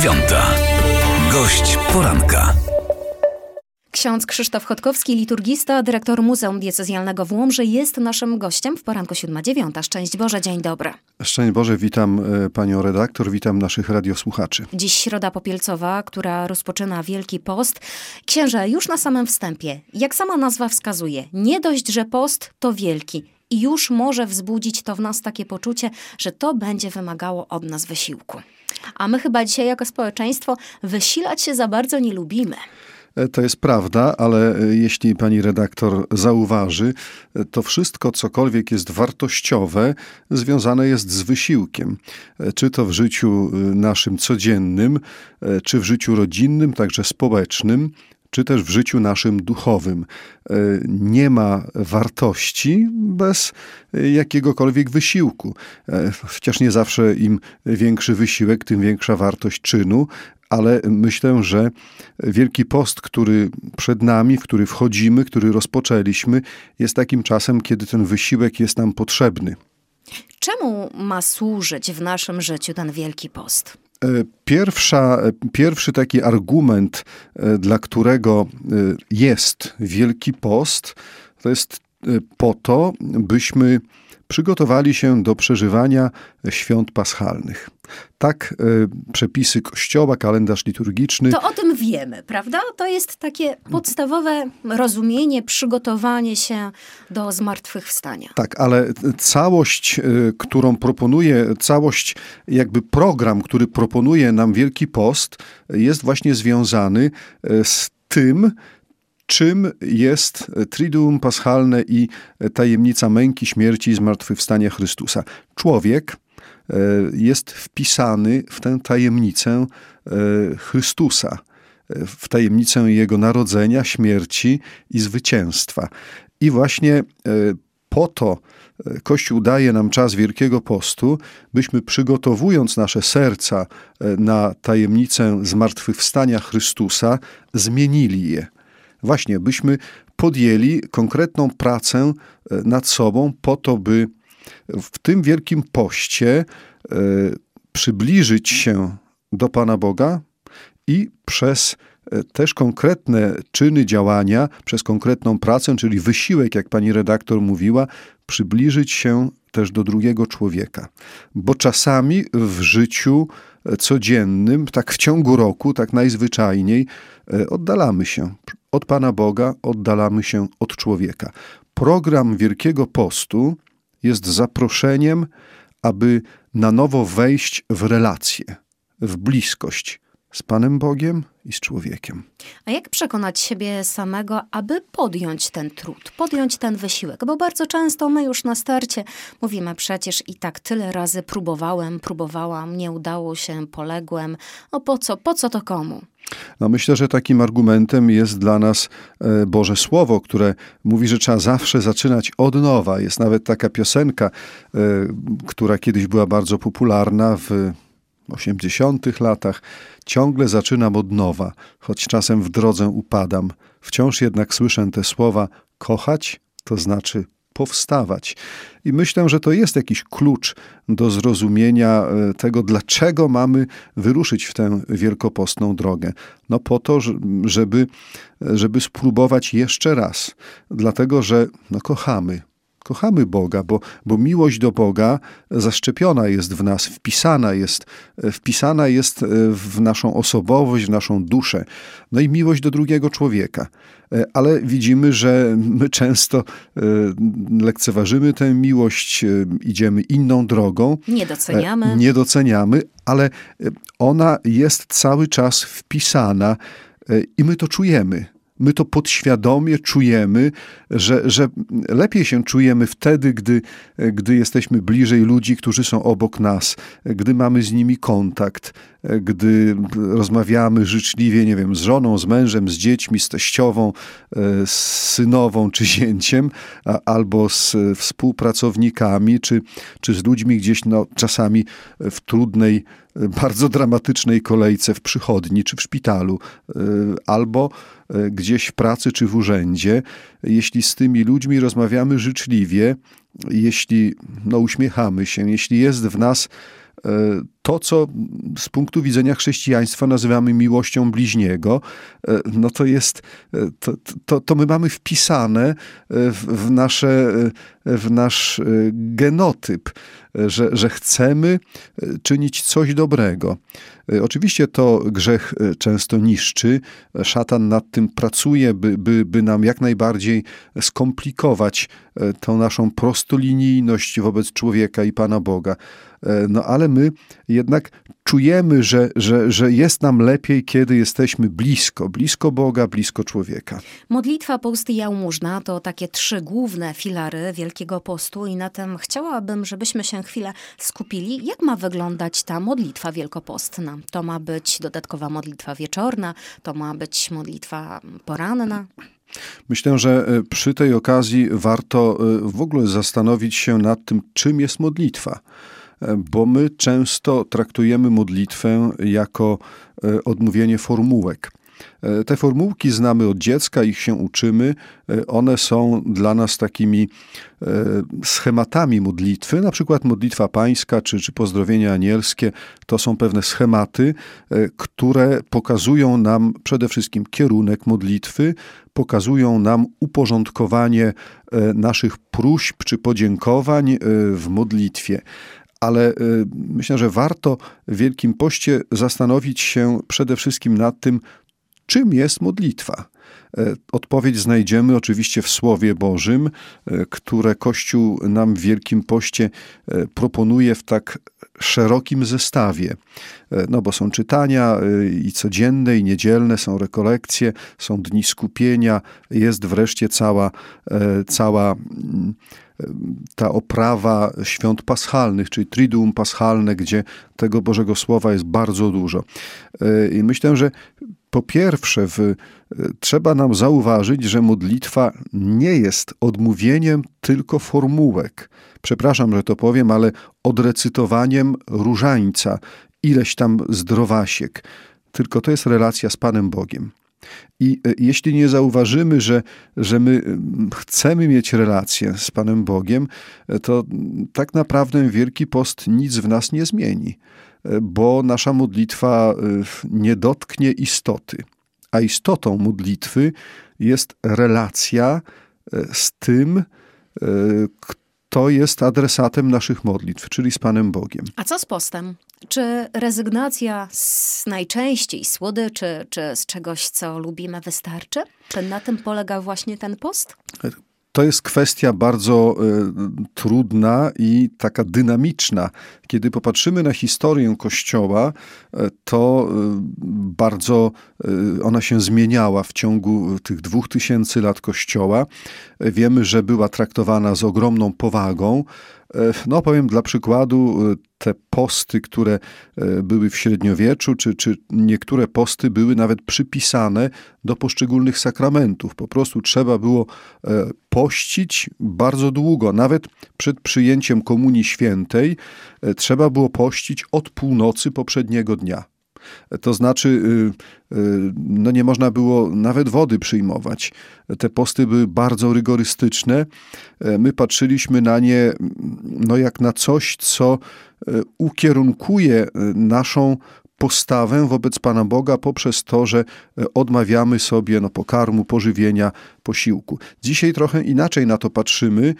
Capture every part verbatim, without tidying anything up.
dziewiąta. Gość poranka. Ksiądz Krzysztof Chodkowski, liturgista, dyrektor Muzeum Diecezjalnego w Łomży, jest naszym gościem w poranku siódma dziewiąta. Szczęść Boże, dzień dobry. Szczęść Boże, witam panią redaktor, witam naszych radiosłuchaczy. Dziś Środa Popielcowa, która rozpoczyna Wielki Post. Księże, już na samym wstępie, jak sama nazwa wskazuje, nie dość, że post to wielki. I już może wzbudzić to w nas takie poczucie, że to będzie wymagało od nas wysiłku. A my chyba dzisiaj jako społeczeństwo wysilać się za bardzo nie lubimy. To jest prawda, ale jeśli pani redaktor zauważy, to wszystko, cokolwiek jest wartościowe, związane jest z wysiłkiem. Czy to w życiu naszym codziennym, czy w życiu rodzinnym, także społecznym, czy też w życiu naszym duchowym. Nie ma wartości bez jakiegokolwiek wysiłku. Chociaż nie zawsze im większy wysiłek, tym większa wartość czynu, ale myślę, że Wielki Post, który przed nami, w który wchodzimy, który rozpoczęliśmy, jest takim czasem, kiedy ten wysiłek jest nam potrzebny. Czemu ma służyć w naszym życiu ten Wielki Post? Pierwsza, pierwszy taki argument, dla którego jest Wielki Post, to jest po to, byśmy przygotowali się do przeżywania świąt paschalnych. Tak przepisy Kościoła, kalendarz liturgiczny. To o tym wiemy, prawda? To jest takie podstawowe rozumienie, przygotowanie się do zmartwychwstania. Tak, ale całość, którą proponuje, całość jakby program, który proponuje nam Wielki Post, jest właśnie związany z tym, czym jest Triduum Paschalne i tajemnica męki, śmierci i zmartwychwstania Chrystusa. Człowiek jest wpisany w tę tajemnicę Chrystusa, w tajemnicę Jego narodzenia, śmierci i zwycięstwa. I właśnie po to Kościół daje nam czas Wielkiego Postu, byśmy przygotowując nasze serca na tajemnicę zmartwychwstania Chrystusa, zmienili je. Właśnie, byśmy podjęli konkretną pracę nad sobą po to, by w tym Wielkim Poście e, przybliżyć się do Pana Boga i przez e, też konkretne czyny, działania, przez konkretną pracę, czyli wysiłek, jak pani redaktor mówiła, przybliżyć się też do drugiego człowieka. Bo czasami w życiu codziennym, tak w ciągu roku, tak najzwyczajniej, e, oddalamy się od Pana Boga, oddalamy się od człowieka. Program Wielkiego Postu jest zaproszeniem, aby na nowo wejść w relację, w bliskość z Panem Bogiem i z człowiekiem. A jak przekonać siebie samego, aby podjąć ten trud, podjąć ten wysiłek? Bo bardzo często my już na starcie mówimy, przecież i tak tyle razy próbowałem, próbowałam, nie udało się, poległem. No po co, po co to komu? No myślę, że takim argumentem jest dla nas Boże Słowo, które mówi, że trzeba zawsze zaczynać od nowa. Jest nawet taka piosenka, która kiedyś była bardzo popularna w osiemdziesiątych latach. Ciągle zaczynam od nowa, choć czasem w drodze upadam. Wciąż jednak słyszę te słowa: kochać to znaczy powstawać. I myślę, że to jest jakiś klucz do zrozumienia tego, dlaczego mamy wyruszyć w tę wielkopostną drogę. No po to, żeby, żeby spróbować jeszcze raz. Dlatego, że no kochamy. Kochamy Boga, bo, bo miłość do Boga zaszczepiona jest w nas, wpisana jest, wpisana jest w naszą osobowość, w naszą duszę. No i miłość do drugiego człowieka. Ale widzimy, że my często lekceważymy tę miłość, idziemy inną drogą. Nie doceniamy. Nie doceniamy, ale ona jest cały czas wpisana i my to czujemy. My to podświadomie czujemy, że, że lepiej się czujemy wtedy, gdy, gdy jesteśmy bliżej ludzi, którzy są obok nas, gdy mamy z nimi kontakt, gdy rozmawiamy życzliwie, nie wiem, z żoną, z mężem, z dziećmi, z teściową, z synową czy zięciem, albo z współpracownikami, czy, czy z ludźmi gdzieś no, czasami w trudnej, bardzo dramatycznej kolejce w przychodni czy w szpitalu, albo gdzieś w pracy czy w urzędzie. Jeśli z tymi ludźmi rozmawiamy życzliwie, jeśli no, uśmiechamy się, jeśli jest w nas to, co z punktu widzenia chrześcijaństwa nazywamy miłością bliźniego, no to jest, to, to, to my mamy wpisane w, w, nasze, w nasz genotyp, że, że chcemy czynić coś dobrego. Oczywiście to grzech często niszczy, szatan nad tym pracuje, by, by, by nam jak najbardziej skomplikować tą naszą prostolinijność wobec człowieka i Pana Boga. No ale my jednak czujemy, że, że, że jest nam lepiej, kiedy jesteśmy blisko, blisko Boga, blisko człowieka. Modlitwa, post i jałmużna to takie trzy główne filary Wielkiego Postu i na tym chciałabym, żebyśmy się chwilę skupili. Jak ma wyglądać ta modlitwa wielkopostna? To ma być dodatkowa modlitwa wieczorna, to ma być modlitwa poranna? Myślę, że przy tej okazji warto w ogóle zastanowić się nad tym, czym jest modlitwa. Bo my często traktujemy modlitwę jako odmówienie formułek. Te formułki znamy od dziecka, ich się uczymy. One są dla nas takimi schematami modlitwy. Na przykład modlitwa pańska czy, czy pozdrowienia anielskie to są pewne schematy, które pokazują nam przede wszystkim kierunek modlitwy, pokazują nam uporządkowanie naszych próśb czy podziękowań w modlitwie. Ale myślę, że warto w Wielkim Poście zastanowić się przede wszystkim nad tym, czym jest modlitwa. Odpowiedź znajdziemy oczywiście w Słowie Bożym, które Kościół nam w Wielkim Poście proponuje w tak szerokim zestawie. No bo są czytania i codzienne, i niedzielne, są rekolekcje, są dni skupienia, jest wreszcie cała, cała ta oprawa świąt paschalnych, czyli Triduum Paschalne, gdzie tego Bożego Słowa jest bardzo dużo. I myślę, że po pierwsze w, trzeba nam zauważyć, że modlitwa nie jest odmówieniem tylko formułek. Przepraszam, że to powiem, ale odrecytowaniem różańca, ileś tam zdrowasiek. Tylko to jest relacja z Panem Bogiem. I jeśli nie zauważymy, że, że my chcemy mieć relację z Panem Bogiem, to tak naprawdę Wielki Post nic w nas nie zmieni, bo nasza modlitwa nie dotknie istoty. A istotą modlitwy jest relacja z tym, kto jest adresatem naszych modlitw, czyli z Panem Bogiem. A co z postem? Czy rezygnacja z najczęściej słodyczy, czy z czegoś, co lubimy, wystarczy? Czy na tym polega właśnie ten post? To jest kwestia bardzo y, trudna i taka dynamiczna. Kiedy popatrzymy na historię Kościoła, y, to y, bardzo y, ona się zmieniała w ciągu tych dwóch tysięcy lat Kościoła. Y, wiemy, że była traktowana z ogromną powagą. No powiem dla przykładu, te posty, które były w średniowieczu, czy, czy niektóre posty były nawet przypisane do poszczególnych sakramentów. Po prostu trzeba było pościć bardzo długo. Nawet przed przyjęciem Komunii Świętej trzeba było pościć od północy poprzedniego dnia. To znaczy, no nie można było nawet wody przyjmować. Te posty były bardzo rygorystyczne. My patrzyliśmy na nie no jak na coś, co ukierunkuje naszą postawę wobec Pana Boga poprzez to, że odmawiamy sobie no, pokarmu, pożywienia, posiłku. Dzisiaj trochę inaczej na to patrzymy.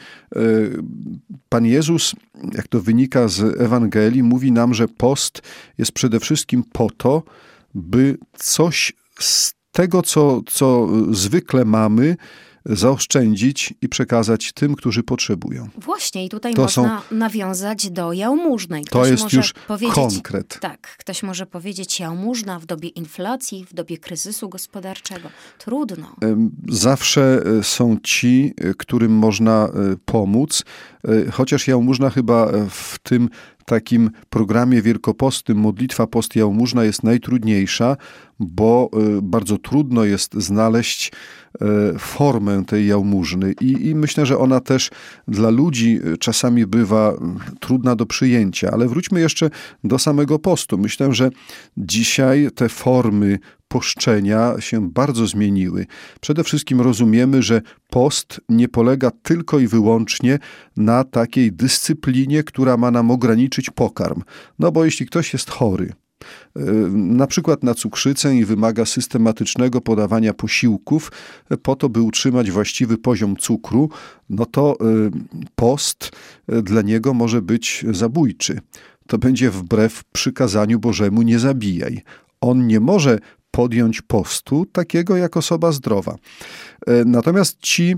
Pan Jezus, jak to wynika z Ewangelii, mówi nam, że post jest przede wszystkim po to, by coś z tego, co, co zwykle mamy, zaoszczędzić i przekazać tym, którzy potrzebują. Właśnie i tutaj to można są, nawiązać do jałmużnej. Ktoś to jest może już powiedzieć, konkret. Tak, ktoś może powiedzieć jałmużna w dobie inflacji, w dobie kryzysu gospodarczego. Trudno. Zawsze są ci, którym można pomóc, chociaż jałmużna chyba w tym takim programie wielkopostnym modlitwa post jałmużna jest najtrudniejsza, bo bardzo trudno jest znaleźć formę tej jałmużny i, i myślę, że ona też dla ludzi czasami bywa trudna do przyjęcia. Ale wróćmy jeszcze do samego postu. Myślę, że dzisiaj te formy poszczenia się bardzo zmieniły. Przede wszystkim rozumiemy, że post nie polega tylko i wyłącznie na takiej dyscyplinie, która ma nam ograniczyć pokarm. No bo jeśli ktoś jest chory, na przykład na cukrzycę i wymaga systematycznego podawania posiłków po to, by utrzymać właściwy poziom cukru, no to post dla niego może być zabójczy. To będzie wbrew przykazaniu Bożemu: nie zabijaj. On nie może podjąć postu takiego jak osoba zdrowa. Natomiast ci,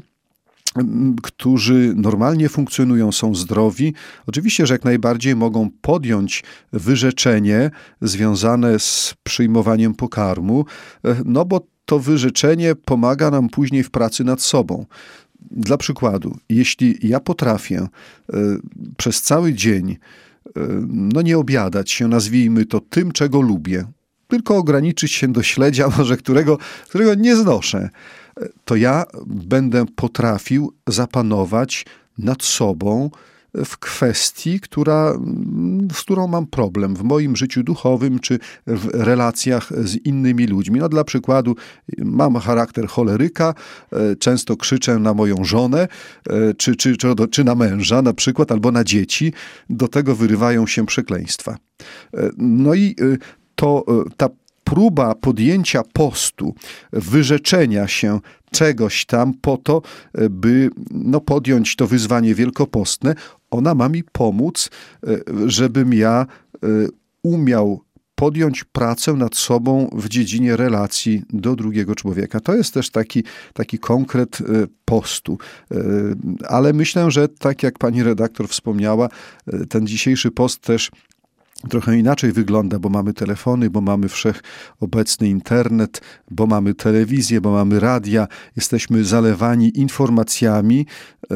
którzy normalnie funkcjonują, są zdrowi, oczywiście, że jak najbardziej mogą podjąć wyrzeczenie związane z przyjmowaniem pokarmu, no bo to wyrzeczenie pomaga nam później w pracy nad sobą. Dla przykładu, jeśli ja potrafię przez cały dzień no nie obiadać się, nazwijmy to, tym, czego lubię, tylko ograniczyć się do śledzia, może którego, którego nie znoszę, to ja będę potrafił zapanować nad sobą w kwestii, która, z którą mam problem w moim życiu duchowym czy w relacjach z innymi ludźmi. No dla przykładu, mam charakter choleryka, często krzyczę na moją żonę czy, czy, czy, czy na męża na przykład, albo na dzieci. Do tego wyrywają się przekleństwa. No i to ta próba podjęcia postu, wyrzeczenia się czegoś tam po to, by no, podjąć to wyzwanie wielkopostne, ona ma mi pomóc, żebym ja umiał podjąć pracę nad sobą w dziedzinie relacji do drugiego człowieka. To jest też taki, taki konkret postu. Ale myślę, że tak jak pani redaktor wspomniała, ten dzisiejszy post też trochę inaczej wygląda, bo mamy telefony, bo mamy wszechobecny internet, bo mamy telewizję, bo mamy radia. Jesteśmy zalewani informacjami,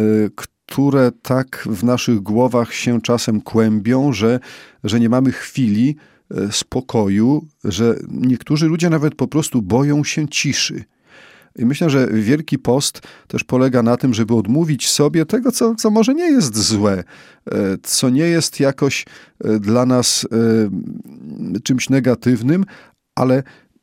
które tak w naszych głowach się czasem kłębią, że, że nie mamy chwili spokoju, że niektórzy ludzie nawet po prostu boją się ciszy. I myślę, że Wielki Post też polega na tym, żeby odmówić sobie tego, co, co może nie jest złe, co nie jest jakoś dla nas czymś negatywnym, ale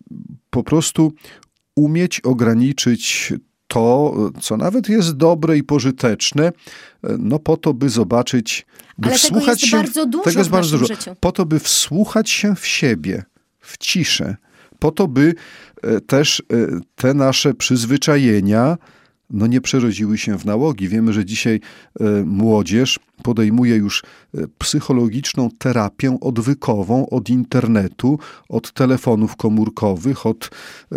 po prostu umieć ograniczyć to, co nawet jest dobre i pożyteczne, no po to, by zobaczyć, by ale wsłuchać tego jest się, bardzo dużo tego jest w bardzo naszym dużo, życiu. po to, by wsłuchać się w siebie, w ciszę, po to, by też te nasze przyzwyczajenia no nie przerodziły się w nałogi. Wiemy, że dzisiaj młodzież podejmuje już psychologiczną terapię odwykową od internetu, od telefonów komórkowych, od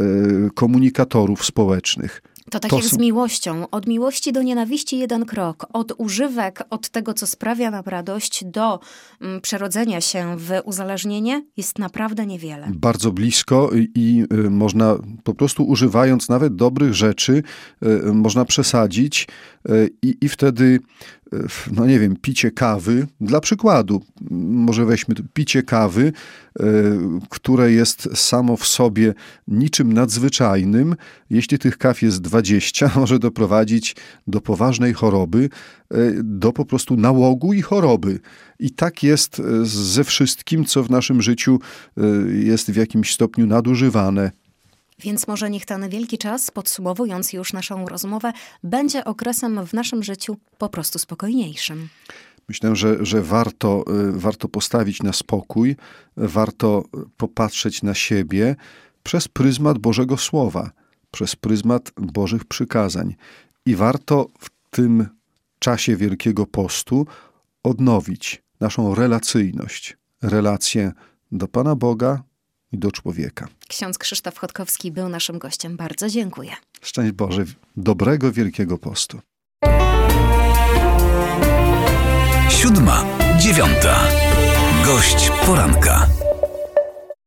komunikatorów społecznych. To tak To jak są- z miłością. Od miłości do nienawiści jeden krok. Od używek, od tego, co sprawia nam radość, do mm, przerodzenia się w uzależnienie jest naprawdę niewiele. Bardzo blisko i, i y, można po prostu używając nawet dobrych rzeczy, y, można przesadzić y, i, i wtedy, y, no nie wiem, picie kawy, dla przykładu, m, może weźmy tu picie kawy, y, które jest samo w sobie niczym nadzwyczajnym, jeśli tych kaw jest dwadzieścia, może doprowadzić do poważnej choroby, y, do po prostu nałogu i choroby. I tak jest y, ze wszystkim, co w naszym życiu y, jest w jakimś stopniu nadużywane. Więc może niech ten wielki czas, podsumowując już naszą rozmowę, będzie okresem w naszym życiu po prostu spokojniejszym. Myślę, że, że warto, y, warto postawić na spokój, warto popatrzeć na siebie przez pryzmat Bożego Słowa, przez pryzmat Bożych przykazań. I warto w tym czasie Wielkiego Postu odnowić naszą relacyjność, relację do Pana Boga i do człowieka. Ksiądz Krzysztof Chodkowski był naszym gościem. Bardzo dziękuję. Szczęść Boże, dobrego Wielkiego Postu. Siódma, dziewiąta. Gość poranka.